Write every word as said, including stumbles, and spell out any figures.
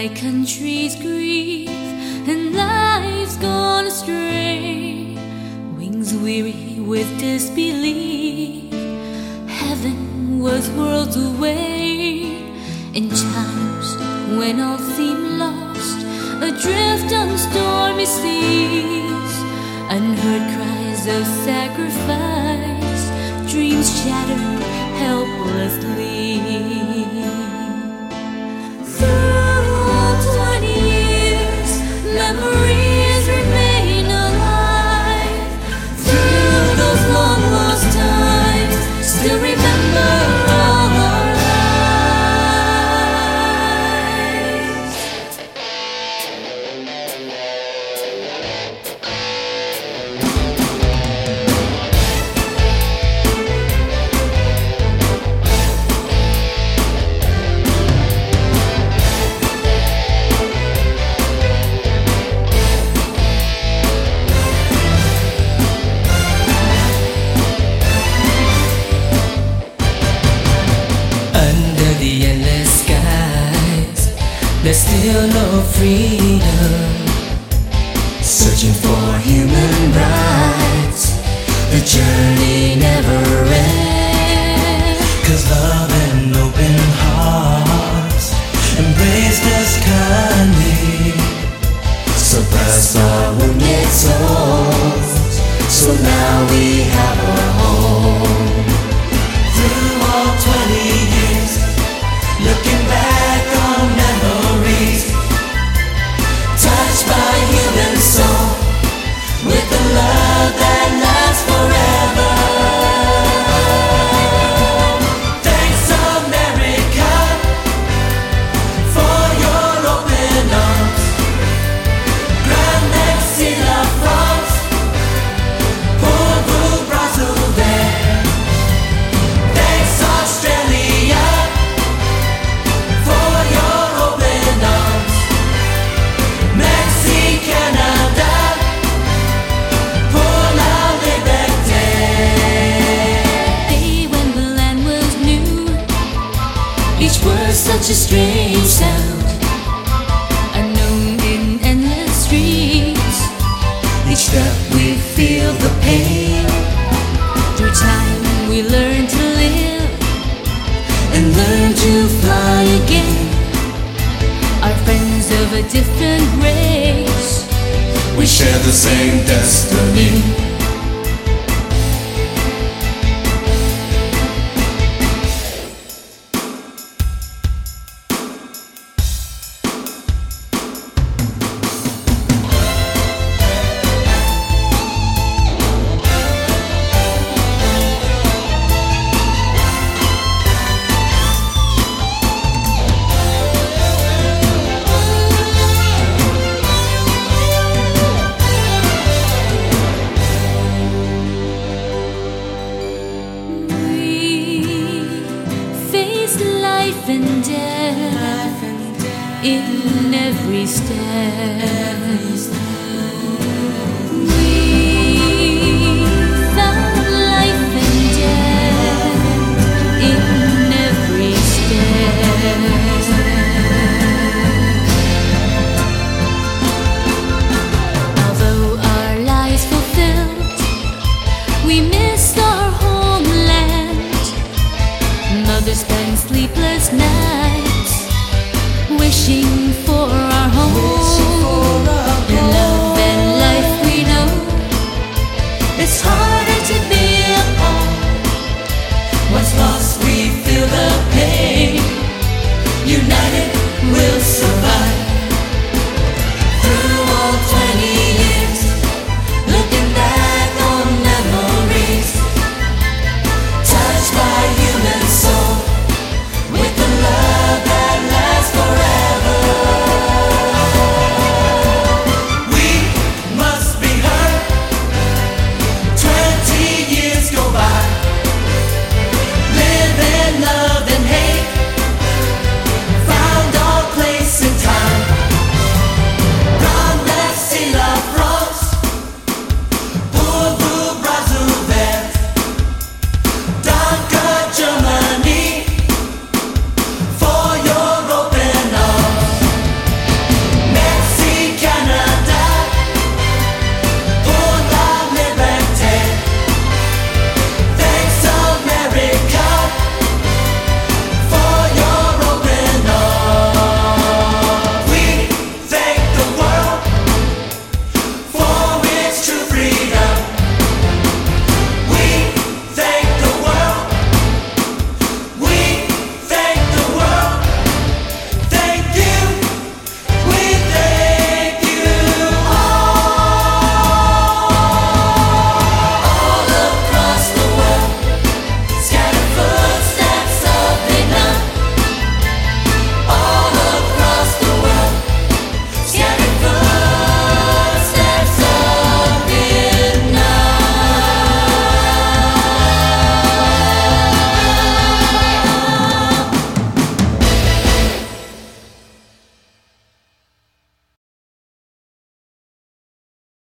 my country's grief and lives gone astray, wings weary with disbelief. Heaven was worlds away in times when all seemed lost, adrift on stormy seas. Unheard cries of sacrifice, dreams shattered helplessly. Through twenty years, memories remain alive. Through those long lost times, still remember all our lives. There's still no freedom, searching for human rights. The journey never ends, 'cause love and open hearts embraced us kindly, suppressed our wounded souls, so now we have a home. Through all twenty years, looking back on memories, touched by human soul, with the love that lasts forever. Thanks America for your open arms. Grand merci la France pour vous bras ouverts. Thanks Australia for your open arms. Merci Canada pour la liberté. Day when the land was new, each word such a strange sound, unknown in endless streets. Each step we feel the pain. Through time we learn to live and learn to fly again. Our friends of a different race, We share the same destiny. life and death in every step. We found life and death in every step. Although our lives fulfilled, we miss our homeland. Mothers spend sleepless nights wishing for our home.